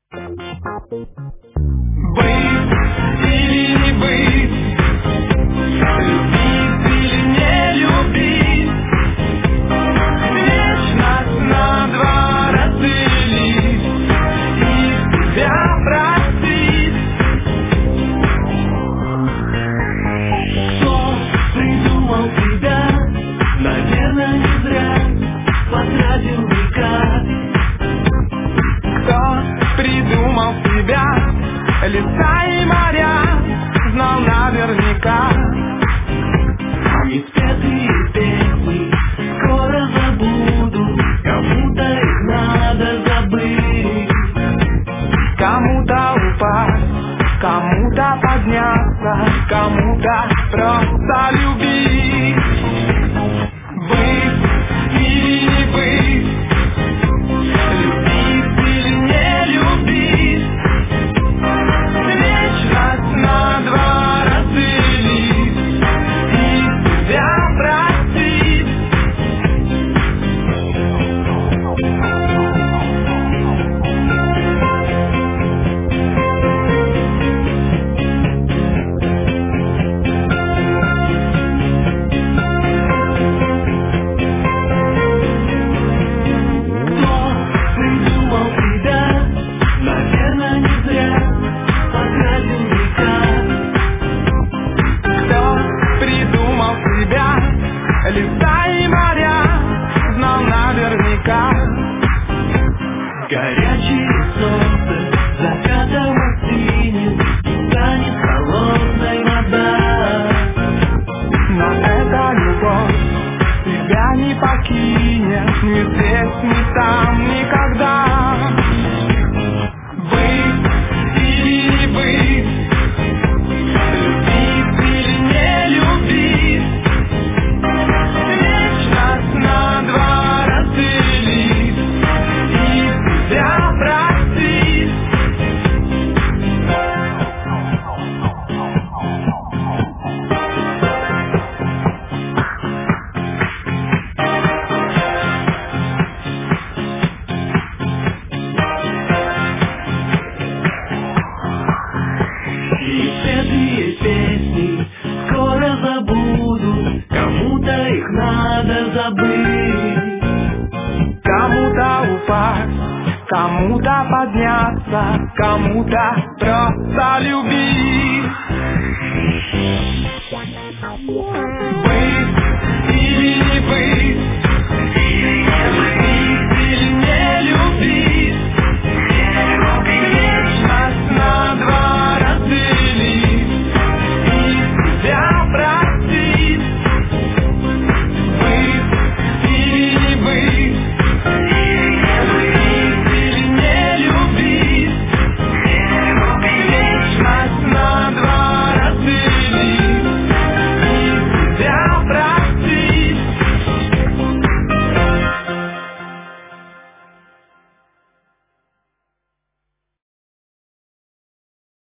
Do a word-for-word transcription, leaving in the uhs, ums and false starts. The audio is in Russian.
Быть или не быть, любить или не любить, вечность на два разделить и себя простить. Кто придумал тебя, наверное, не зря потратил века. Кто придумал себя, леса и моря, знал наверняка. Неспетые песни скоро забуду, кому-то их надо забыть. Кому-то упасть, кому-то подняться, кому-то просто любить. Быть или не быть, любить или не любить, вечность на два разделить и себя простить. Леса и моря, знал наверняка. Горячее солнце закатом осенью станет холодной вода. Но эта любовь тебя не покинет ни здесь, ни там, никогда. Быть или не быть, любить или не любить, на два разделить и себя простить. И эти песни скоро забуду, кому-то их надо забыть. Кому-то упасть, кому-то подняться, кому-то просто любить.